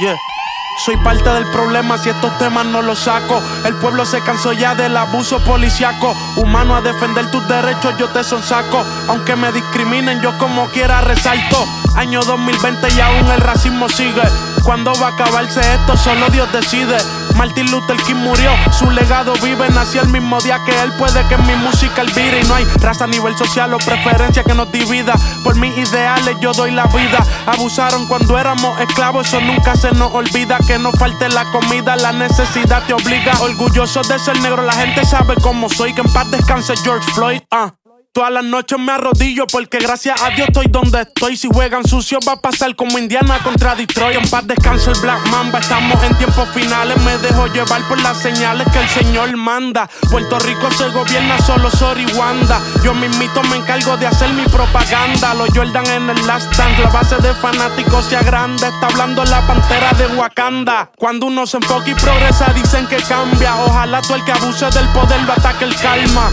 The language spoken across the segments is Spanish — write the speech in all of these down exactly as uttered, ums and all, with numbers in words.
Yeah. Soy parte del problema si estos temas no los saco. El pueblo se cansó ya del abuso policiaco. Humano a defender tus derechos yo te sonsaco. Aunque me discriminen yo como quiera resalto. Año dos mil veinte y aún el racismo sigue. ¿Cuándo va a acabarse esto? Solo Dios decide. Martin Luther King murió, su legado vive. Nací el mismo día que él, puede que en mi música él vire. Y no hay raza, nivel social o preferencia que nos divida. Por mis ideales yo doy la vida. Abusaron cuando éramos esclavos, eso nunca se nos olvida. Que no falte la comida, la necesidad te obliga. Orgulloso de ser negro, la gente sabe cómo soy. Que en paz descanse George Floyd. uh. Todas las noches me arrodillo porque gracias a Dios estoy donde estoy. Si juegan sucio va a pasar como Indiana contra Detroit. En paz descanse el Black Mamba, estamos en tiempos finales. Me dejo llevar por las señales que el Señor manda. Puerto Rico se gobierna solo Sori Wanda. Yo mismito me encargo de hacer mi propaganda. Los Jordan en el Last Dance, la base de fanáticos sea grande. Está hablando la pantera de Wakanda. Cuando uno se enfoca y progresa dicen que cambia. Ojalá tú el que abuse del poder lo ataque el karma.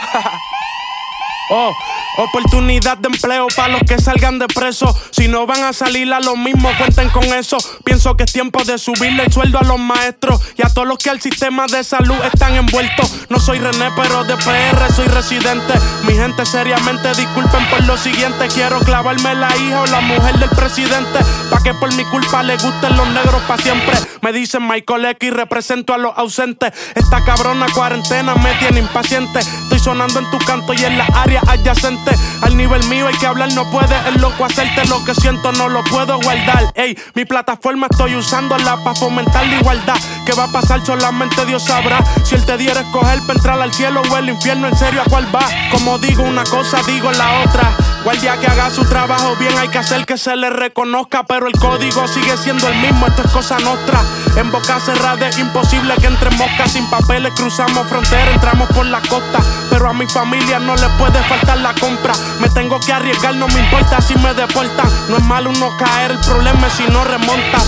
Oh, oportunidad de empleo para los que salgan de preso. Si no van a salir a lo mismo, cuenten con eso. Pienso que es tiempo de subirle el sueldo a los maestros y a todos los que al sistema de salud están envueltos. No soy René, pero de P R soy residente. Mi gente, seriamente disculpen por lo siguiente. Quiero clavarme la hija o la mujer del presidente, pa' que por mi culpa le gusten los negros pa' siempre. Me dicen Michael X, represento a los ausentes. Esta cabrona cuarentena me tiene impaciente. Estoy sonando en tu canto y en la área adyacente. Al nivel mío hay que hablar, no puedes el loco hacerte. Lo que siento no lo puedo guardar. Ey, mi plataforma estoy usándola para fomentar la igualdad. ¿Qué va a pasar? Solamente Dios sabrá. Si él te diera escoger para entrar al cielo o el infierno, en serio, ¿a cuál va? Como digo una cosa, digo la otra. Guardia que haga su trabajo bien, hay que hacer que se le reconozca. Pero el código sigue siendo el mismo, esto es cosa nostra. En boca cerrada es imposible que entre moscas. Sin papeles cruzamos frontera, entramos por la costa. Pero a mi familia no le puede faltar la compra. Me tengo que arriesgar, no me importa si me deportan. No es malo uno caer, el problema es si no remontas.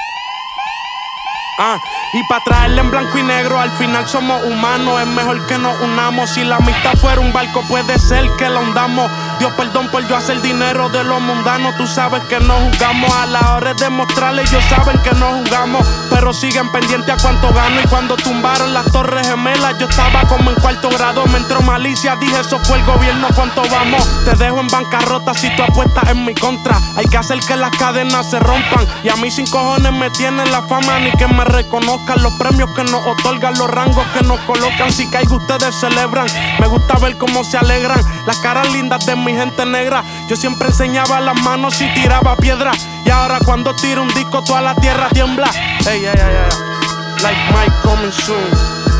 Ah, y para traerle en blanco y negro, al final somos humanos. Es mejor que nos unamos. Si la amistad fuera un barco, puede ser que la hundamos. Dios perdón por yo hacer dinero de lo mundano. Tú sabes que no jugamos, a la hora de mostrarles ellos saben que no jugamos. Pero siguen pendientes a cuánto gano. Y cuando tumbaron las torres gemelas yo estaba como en cuarto grado. Me entró malicia, dije eso fue el gobierno, ¿cuánto vamos? Te dejo en bancarrota si tú apuestas en mi contra. Hay que hacer que las cadenas se rompan. Y a mí sin cojones me tienen la fama ni que me reconozcan. Los premios que nos otorgan, los rangos que nos colocan. Si caigo ustedes celebran. Me gusta ver cómo se alegran las caras lindas de mi gente negra. Yo siempre enseñaba las manos y tiraba piedra. Y ahora cuando tiro un disco toda la tierra tiembla. Ey, ey, ey, ey. Like Mike coming soon.